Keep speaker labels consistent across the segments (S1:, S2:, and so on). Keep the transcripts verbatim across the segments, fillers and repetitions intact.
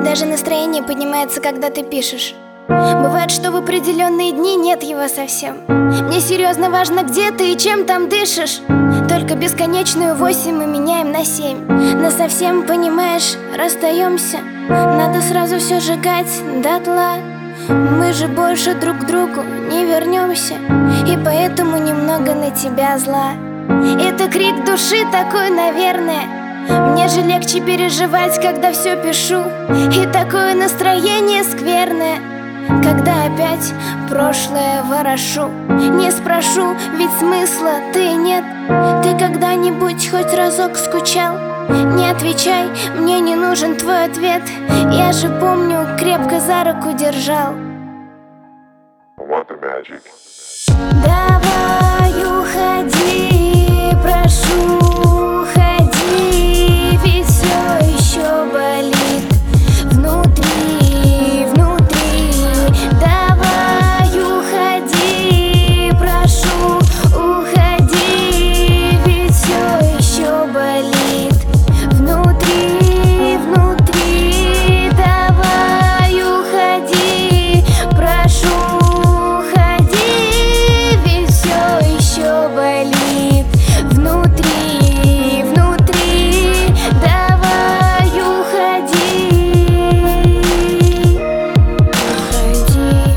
S1: Даже настроение поднимается, когда ты пишешь. Бывает, что в определенные дни нет его совсем. Мне серьезно важно, где ты и чем там дышишь. Только бесконечную восемь мы меняем на семь. Насовсем, понимаешь, расстаемся. Надо сразу все сжигать дотла. Мы же больше друг к другу не вернемся. И поэтому немного на тебя зла. Это крик души такой, наверное. Мне же легче переживать, когда все пишу. И такое настроение скверное, когда опять прошлое ворошу. Не спрошу, ведь смысла ты нет. Ты когда-нибудь хоть разок скучал? Не отвечай, мне не нужен твой ответ. Я же помню, крепко за руку держал. Давай уходи, прошу, уходи, ведь все еще болит внутри, внутри. Давай уходи, прошу, уходи, ведь все еще болит внутри, внутри. Давай уходи, прошу, уходи, ведь все еще болит внутри, внутри. Давай уходи, уходи.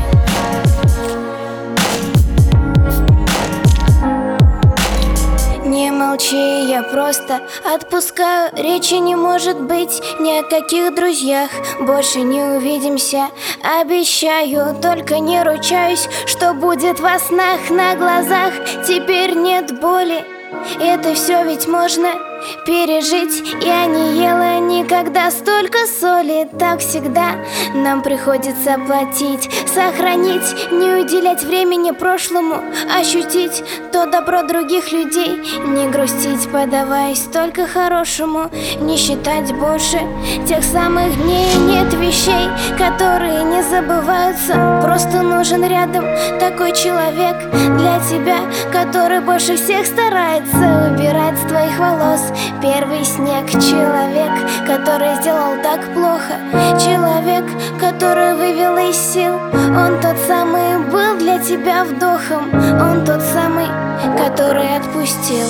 S1: Не молчи, я просто отпускаю. Речи не может быть ни о каких друзьях. Больше не увидимся, обещаю. Только не ручаюсь, что будет во снах, на глазах. Теперь нет боли, это все ведь можно пережить. Я не ела никогда столько соли. Так всегда нам приходится платить. Сохранить, не уделять времени прошлому. Ощутить то добро других людей. Не грустить, подаваясь только хорошему. Не считать больше тех самых дней. Нет вещей, которые не забываются. Просто нужен рядом такой человек для тебя, который больше всех старается убирать с твоих волос первый снег. Человек, который сделал так плохо. Человек, который вывел из сил. Он тот самый был для тебя вдохом. Он тот самый, который отпустил.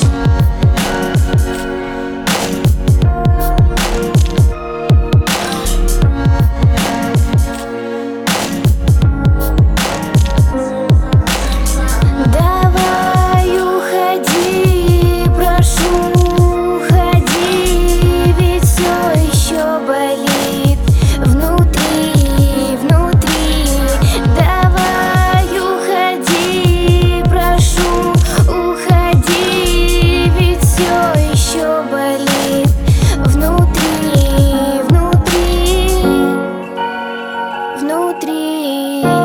S1: Внутри.